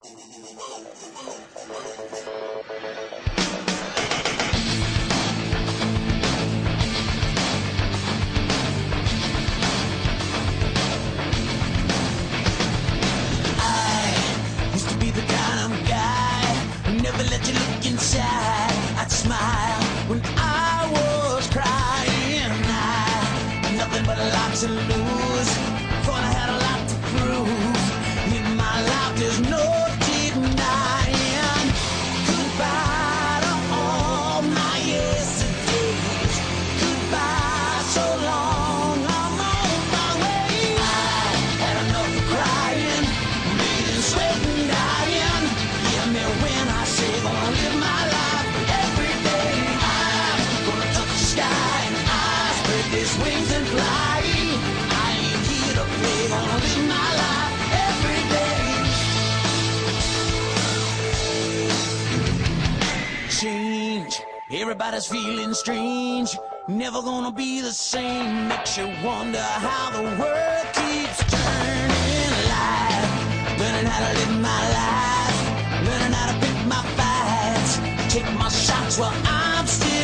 Used to be the kind of guy who never let you look inside. I'd smile when I was crying. I had nothing but a lot to lose, for I had a lot to prove. In my life there's no denying. Goodbye to all my yesterdays. Goodbye, so long, I'm on my way. I had enough of crying, bleeding, sweating, dying. Hear me when I say gonna live my life every day. I'm gonna touch the sky and I spread these wings and fly. I ain't here to play, gonna live my life every day. Change, everybody's feeling strange. Never gonna be the same. Makes you wonder how the world keeps turning. Life, learning how to live my life, learning how to pick my fights, take my shots while I'm still